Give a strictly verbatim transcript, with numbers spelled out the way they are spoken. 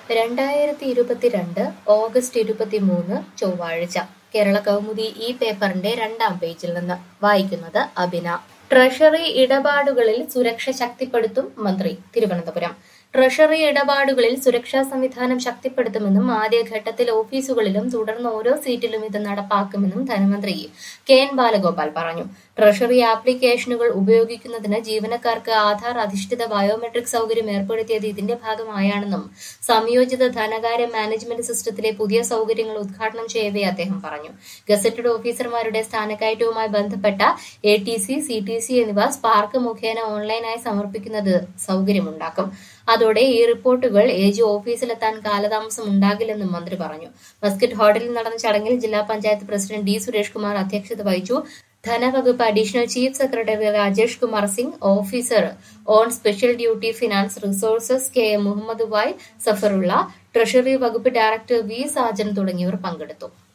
രണ്ടായിരത്തി ഇരുപത്തിരണ്ട് ഓഗസ്റ്റ് ഇരുപത്തിമൂന്ന് ചൊവ്വാഴ്ച കേരള കൗമുദി ഈ പേപ്പറിന്റെ രണ്ടാം പേജിൽ നിന്ന് വായിക്കുന്നത് അബിന. ട്രഷറി ഇടപാടുകളിൽ സുരക്ഷ ശക്തിപ്പെടുത്തും മന്ത്രി തിരുവനന്തപുരം. ട്രഷറി ഇടപാടുകളിൽ സുരക്ഷാ സംവിധാനം ശക്തിപ്പെടുത്തുമെന്നും ആദ്യഘട്ടത്തിൽ ഓഫീസുകളിലും തുടർന്ന് ഓരോ സീറ്റിലും ഇത് നടപ്പാക്കുമെന്നും ധനമന്ത്രി കെ എൻ ബാലഗോപാൽ പറഞ്ഞു. ട്രഷറി ആപ്ലിക്കേഷനുകൾ ഉപയോഗിക്കുന്നതിന് ജീവനക്കാർക്ക് ആധാർ അധിഷ്ഠിത ബയോമെട്രിക് സൗകര്യം ഏർപ്പെടുത്തിയത് ഇതിന്റെ ഭാഗമായാണെന്നും സംയോജിത ധനകാര്യ മാനേജ്മെന്റ് സിസ്റ്റത്തിലെ പുതിയ സൗകര്യങ്ങൾ ഉദ്ഘാടനം ചെയ്യവേ അദ്ദേഹം പറഞ്ഞു. ഗസറ്റഡ് ഓഫീസർമാരുടെ സ്ഥാനക്കയറ്റവുമായി ബന്ധപ്പെട്ട A T C, C T C എന്നിവ സ്പാർക്ക് മുഖേന ഓൺലൈനായി സമർപ്പിക്കുന്നത് സൗകര്യമുണ്ടാക്കും. അതോടെ ഈ റിപ്പോർട്ടുകൾ എ ജി ഓഫീസിലെത്താൻ കാലതാമസം ഉണ്ടാകില്ലെന്നും മന്ത്രി പറഞ്ഞു. മസ്കറ്റ് ഹോട്ടലിൽ നടന്ന ചടങ്ങിൽ ജില്ലാ പഞ്ചായത്ത് പ്രസിഡന്റ് ഡി സുരേഷ് കുമാർ അധ്യക്ഷത വഹിച്ചു. ധനവകുപ്പ് additional chief secretary Rajesh Kumar Singh, officer on special duty finance resources K M Muhammad Y Zafarulla, treasury വകുപ്പ് ഡയറക്ടർ വി സാജൻ തുടങ്ങിയവർ പങ്കെടുത്തു.